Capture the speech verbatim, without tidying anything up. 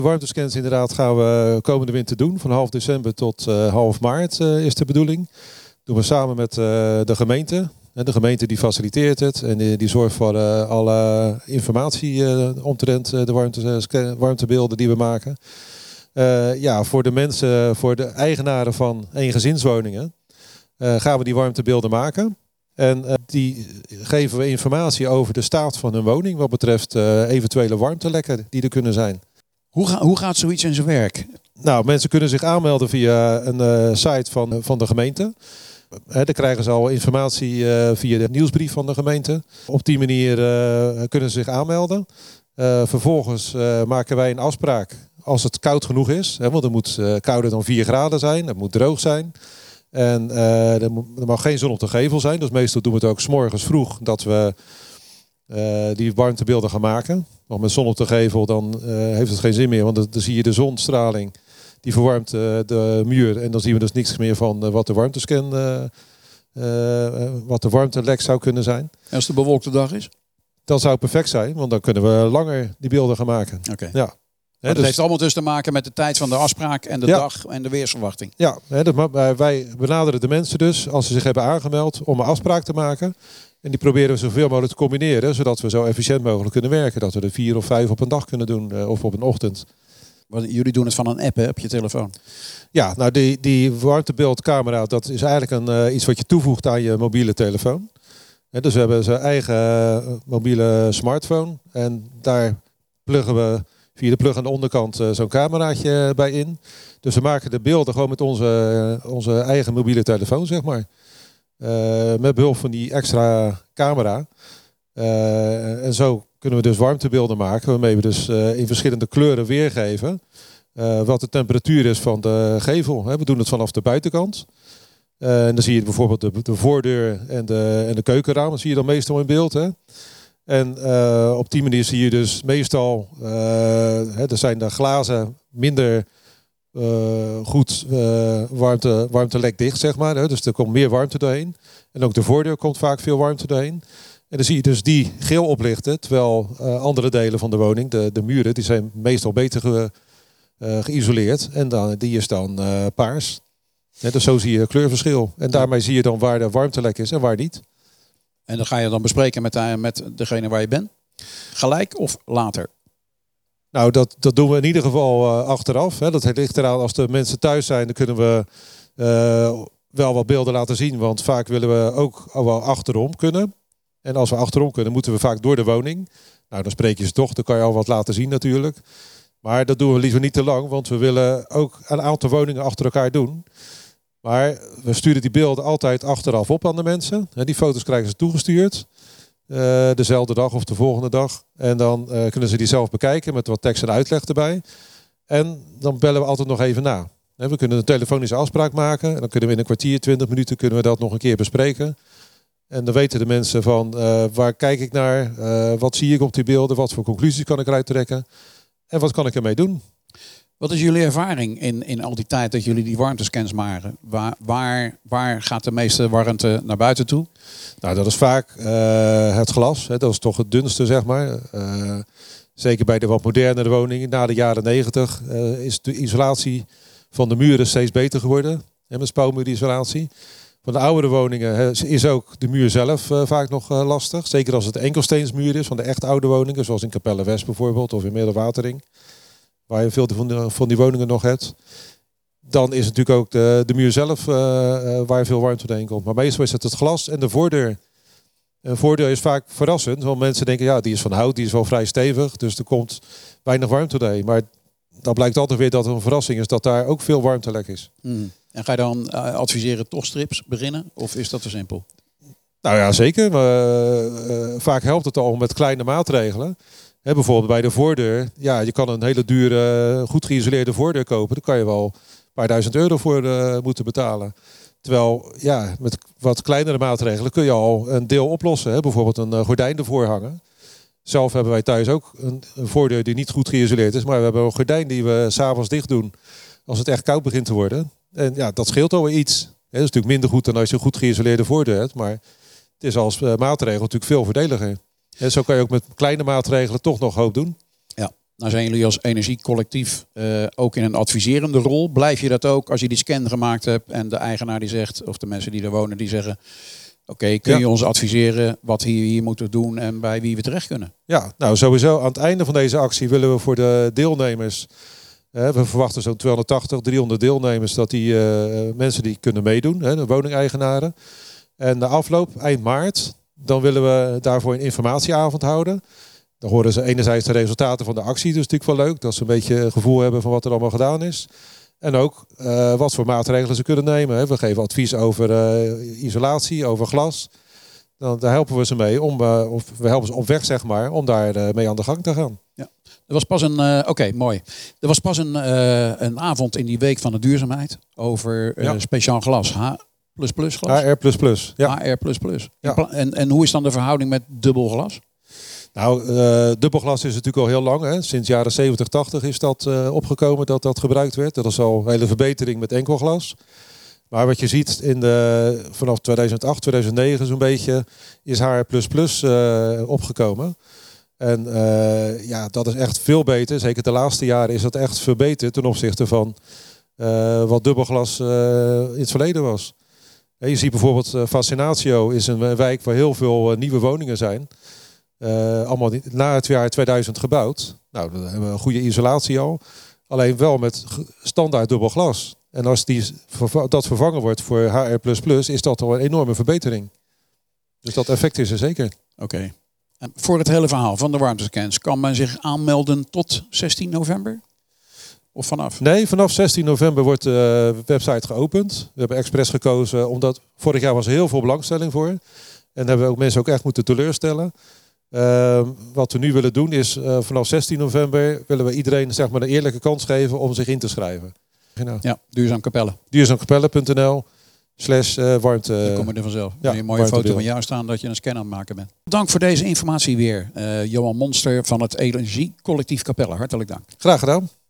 Warmtescans inderdaad gaan we komende winter doen. Van half december tot uh, half maart uh, is de bedoeling. Dat doen we samen met uh, de gemeente. En de gemeente die faciliteert het en die, die zorgt voor uh, alle informatie uh, omtrent uh, de warmte, warmtebeelden die we maken. Uh, ja, voor de mensen, voor de eigenaren van eengezinswoningen uh, gaan we die warmtebeelden maken. En uh, die geven we informatie over de staat van hun woning wat betreft uh, eventuele warmtelekken die er kunnen zijn. Hoe, ga, hoe gaat zoiets in zijn werk? Nou, mensen kunnen zich aanmelden via een uh, site van, van de gemeente. He, dan krijgen ze al informatie uh, via de nieuwsbrief van de gemeente. Op die manier uh, kunnen ze zich aanmelden. Uh, vervolgens uh, maken wij een afspraak als het koud genoeg is. Hè, want het moet uh, kouder dan vier graden zijn. Het moet droog zijn. En uh, er, moet, er mag geen zon op de gevel zijn. Dus meestal doen we het ook 's morgens vroeg dat we uh, die warmtebeelden gaan maken. Want met zon op de gevel dan uh, heeft het geen zin meer. Want dan, dan zie je de zonstraling. Die verwarmt uh, de muur. En dan zien we dus niks meer van uh, wat de warmtescan, uh, uh, wat de warmtelek zou kunnen zijn. En als het een bewolkte dag is? Dat zou perfect zijn. Want dan kunnen we langer die beelden gaan maken. Oké. Okay. Ja. He, dat dus heeft allemaal dus te maken met de tijd van de afspraak en de ja. dag en de weersverwachting. Ja, hè, dat, wij benaderen de mensen dus als ze zich hebben aangemeld om een afspraak te maken. En die proberen we zoveel mogelijk te combineren, zodat we zo efficiënt mogelijk kunnen werken. Dat we er vier of vijf op een dag kunnen doen uh, of op een ochtend. Jullie doen het van een app hè, op je telefoon? Ja, nou die, die warmtebeeldcamera, dat is eigenlijk een, uh, iets wat je toevoegt aan je mobiele telefoon. He, dus we hebben zijn eigen uh, mobiele smartphone. En daar pluggen we via de plug aan de onderkant uh, zo'n cameraatje bij in. Dus we maken de beelden gewoon met onze, uh, onze eigen mobiele telefoon, zeg maar. Uh, met behulp van die extra camera. Uh, en zo kunnen we dus warmtebeelden maken, waarmee we dus uh, in verschillende kleuren weergeven uh, wat de temperatuur is van de gevel. Hè. We doen het vanaf de buitenkant. Uh, en dan zie je bijvoorbeeld de, de voordeur en de, en de keukenramen, zie je dan meestal in beeld. Hè. En uh, op die manier zie je dus meestal, uh, hè, er zijn de glazen minder uh, goed uh, warmte, warmtelekdicht, zeg maar. Hè. Dus er komt meer warmte doorheen. En ook de voordeur komt vaak veel warmte doorheen. En dan zie je dus die geel oplichten, terwijl uh, andere delen van de woning, de, de muren, die zijn meestal beter ge, uh, geïsoleerd. En dan, die is dan uh, paars. Ja, dus zo zie je kleurverschil. En daarmee zie je dan waar de warmtelek is en waar niet. En dan ga je dan bespreken met, uh, met degene waar je bent? Gelijk of later? Nou, dat, dat doen we in ieder geval uh, achteraf. Hè. Dat ligt eraan als de mensen thuis zijn, dan kunnen we uh, wel wat beelden laten zien. Want vaak willen we ook wel achterom kunnen. En als we achterom kunnen, moeten we vaak door de woning. Nou, dan spreek je ze toch, dan kan je al wat laten zien natuurlijk. Maar dat doen we liever niet te lang, want we willen ook een aantal woningen achter elkaar doen. Maar we sturen die beelden altijd achteraf op aan de mensen. Die foto's krijgen ze toegestuurd. Uh, dezelfde dag of de volgende dag. En dan uh, kunnen ze die zelf bekijken met wat tekst en uitleg erbij. En dan bellen we altijd nog even na. We kunnen een telefonische afspraak maken. En dan kunnen we in een kwartier, twintig minuten kunnen we dat nog een keer bespreken. En dan weten de mensen van uh, waar kijk ik naar, uh, wat zie ik op die beelden, wat voor conclusies kan ik eruit trekken en wat kan ik ermee doen. Wat is jullie ervaring in, in al die tijd dat jullie die warmtescans maken? Waar, waar, waar gaat de meeste warmte naar buiten toe? Nou, dat is vaak uh, het glas. Hè. Dat is toch het dunste, zeg maar. Uh, zeker bij de wat modernere woningen. Na de jaren negentig uh, is de isolatie van de muren steeds beter geworden. Hè, met spouwmuurisolatie. Van de oudere woningen is ook de muur zelf uh, vaak nog uh, lastig. Zeker als het enkelsteensmuur is van de echt oude woningen. Zoals in Capelle West bijvoorbeeld of in Middelwatering. Waar je veel van, de, van die woningen nog hebt. Dan is het natuurlijk ook de, de muur zelf uh, uh, waar veel warmte doorheen komt. Maar meestal is het het glas en de voordeur. Een voordeur is vaak verrassend. Want mensen denken, ja, die is van hout, die is wel vrij stevig. Dus er komt weinig warmte doorheen. Maar dan blijkt altijd weer dat het een verrassing is dat daar ook veel warmtelek is. Mm. En ga je dan uh, adviseren toch strips beginnen? Of is dat te simpel? Nou ja, zeker. Maar, uh, vaak helpt het al met kleine maatregelen. He, bijvoorbeeld bij de voordeur. Ja, je kan een hele dure, goed geïsoleerde voordeur kopen. Daar kan je wel een paar duizend euro voor uh, moeten betalen. Terwijl, ja, met wat kleinere maatregelen kun je al een deel oplossen. Hè? Bijvoorbeeld een uh, gordijn ervoor hangen. Zelf hebben wij thuis ook een, een voordeur die niet goed geïsoleerd is. Maar we hebben een gordijn die we 's avonds dicht doen als het echt koud begint te worden. En ja, dat scheelt alweer iets. Hè? Dat is natuurlijk minder goed dan als je een goed geïsoleerde voordeur hebt. Maar het is als uh, maatregel natuurlijk veel voordeliger. En zo kan je ook met kleine maatregelen toch nog hoop doen. Ja, Nou zijn jullie als energiecollectief uh, ook in een adviserende rol. Blijf je dat ook als je die scan gemaakt hebt en de eigenaar die zegt, of de mensen die er wonen, die zeggen, oké, okay, kun ja. je ons adviseren wat we hier, hier moeten doen en bij wie we terecht kunnen? Ja, nou sowieso aan het einde van deze actie willen we voor de deelnemers, hè, we verwachten zo'n tweehonderdtachtig, driehonderd deelnemers, dat die uh, mensen die kunnen meedoen, hè, de woningeigenaren. En de afloop, eind maart, dan willen we daarvoor een informatieavond houden. Dan horen ze enerzijds de resultaten van de actie, dus natuurlijk wel leuk. Dat ze een beetje een gevoel hebben van wat er allemaal gedaan is. En ook uh, wat voor maatregelen ze kunnen nemen. Hè. We geven advies over uh, isolatie, over glas. Dan, daar helpen we ze mee, om, uh, of we helpen ze op weg zeg maar, om daar uh, mee aan de gang te gaan. Ja. Er was pas een, uh, oké, okay, mooi. Er was pas een, uh, een avond in die week van de duurzaamheid over uh, ja. speciaal glas. H plus plus glas? H R plus plus. Ja. H R plus plus. Ja. En, en hoe is dan de verhouding met dubbel glas? Nou, uh, dubbelglas is natuurlijk al heel lang. Hè. Sinds jaren zeventig, tachtig is dat uh, opgekomen dat dat gebruikt werd. Dat is al een hele verbetering met enkelglas. Maar wat je ziet in de, vanaf tweeduizend acht, tweeduizend negen zo'n beetje, is H R plus plus uh, opgekomen. En uh, ja, dat is echt veel beter. Zeker de laatste jaren is dat echt verbeterd ten opzichte van uh, wat dubbelglas uh, in het verleden was. En je ziet bijvoorbeeld uh, Fascinatio is een wijk waar heel veel uh, nieuwe woningen zijn. Uh, allemaal na het jaar tweeduizend gebouwd. Nou, dan hebben we een goede isolatie al. Alleen wel met standaard dubbel glas. En als die, dat vervangen wordt voor H R plus plus, is dat al een enorme verbetering. Dus dat effect is er zeker. Oké. Okay. Voor het hele verhaal van de warmtescans, kan men zich aanmelden tot zestien november? Of vanaf? Nee, vanaf zestien november wordt de website geopend. We hebben expres gekozen, omdat vorig jaar was er heel veel belangstelling voor. En hebben we ook mensen ook echt moeten teleurstellen. Uh, wat we nu willen doen is, uh, vanaf zestien november willen we iedereen zeg maar, een eerlijke kans geven om zich in te schrijven. Nou. Ja, Duurzaam Capelle. duurzaamcapelle punt n l slash warmte. Dan kom je er vanzelf. Ja, een mooie foto van jou staan dat je een scan aan het maken bent. Dank voor deze informatie weer. Uh, Johan Monster van het Energiecollectief Capelle. Hartelijk dank. Graag gedaan.